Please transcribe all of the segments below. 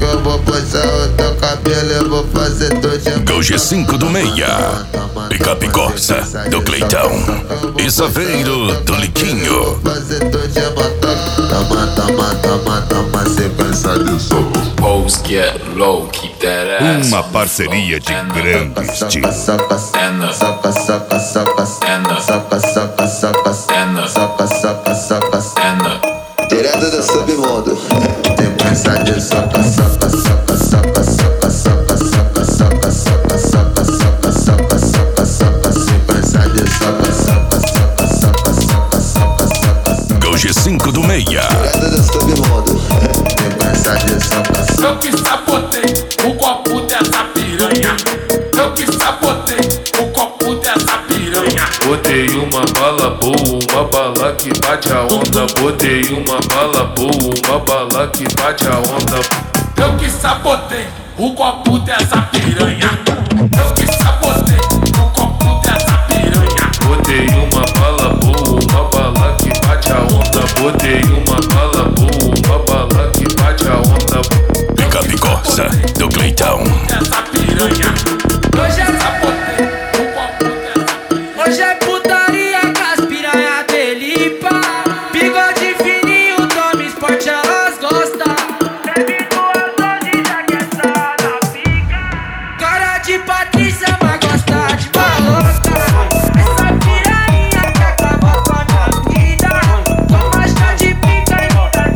Que eu vou puxar o teu cabelo, eu vou fazer tu de Gol G5 do Meia, Picape Corsa do Cleitão e Saveiro do Liquinho. fazer tu de toma, toma, toma, toma, sequência de soco. Hoes get low, keep that ass. Uma parceria de grande estilo. Soca, soca, soca, soca, soca, soca, soca, soca, soca, soca, soca, soca, soca. Direto do submundo. Sequência de soca, soca, soca, soca, soca, soca, soca, soca, soca, soca, soca, soca, soca, soca, sequência de soca, soca, soca, soca, soca, soca, soca. Gol G5 do Meia. Direto do submundo. Sequência de soca, soca. Eu que sabotei o copo dessa piranha. Eu que sabotei o copo dessa piranha. Botei uma bala boa, uma bala que bate a onda. Botei uma bala boa, uma bala que bate a onda. Eu que sabotei o copo dessa piranha. Eu que sabotei o copo dessa piranha. Botei uma bala boa, uma bala que bate a onda. Botei uma bala boa, uma bala que bate a onda. Picape Corsa do Cleitão. Dessa piranha. Hoje é, Sabotei o copo dessa piranha. hoje é putaria com as piranha delipa. Bigode fininho, tome esporte, elas gostam. Baby, duas doses já que essa na pica. Cara de Patrícia, mas gosta de balota. Essa piranha que acabou com a minha vida. Toma chá de pica e não dá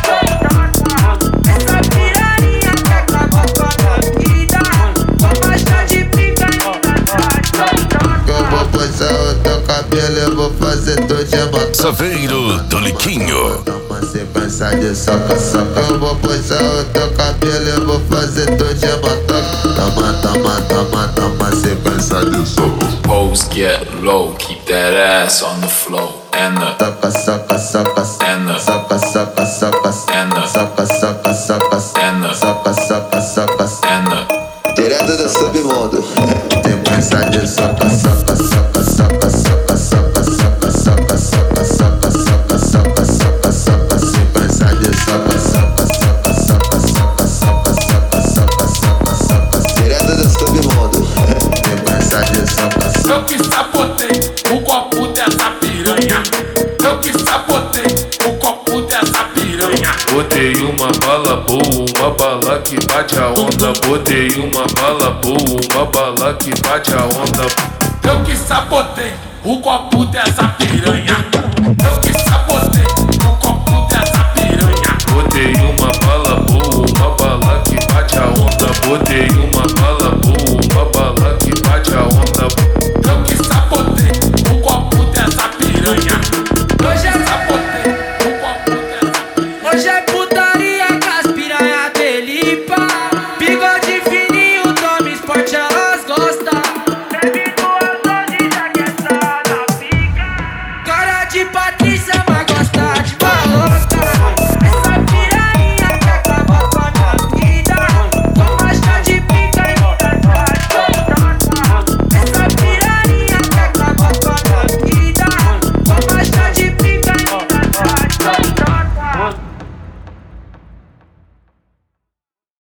sorte. Essa piranha que acabou com a minha vida. Toma chá de pica e não dá sorte. Que eu vou puxar o teu cabelo, eu vou fazer tu de Saveiro do Liquinho. Toma sequência de soca, soca. Eu vou puxar o teu cabelo, eu vou fazer tu de toma, toma, toma, toma, sequência de soco. Hoes get low, keep that ass on the floor. And the Soca, soca, soca, and the soca, soca, soca, soca, soca, soca, soca, soca, soca, soca, soca. and the Direto do submundo. Sequência de soca, soca, soca, soca, soca, soca, soca, soca, soca, soca, soca, soca, soca, soca, sequência de soca, soca, soca, soca, soca, soca, soca, soca, soca, soca. Direto do submundo. Sequência de soca, soca. Eu que sabotei o copo dessa piranha. Eu que sabotei o copo dessa piranha. Botei uma bala boa, uma bala que bate a onda. Botei uma bala boa, uma bala que bate a onda. Eu que sabotei o copo dessa piranha. Eu que sabotei o copo dessa piranha. Botei uma bala boa, uma bala que bate a onda. Botei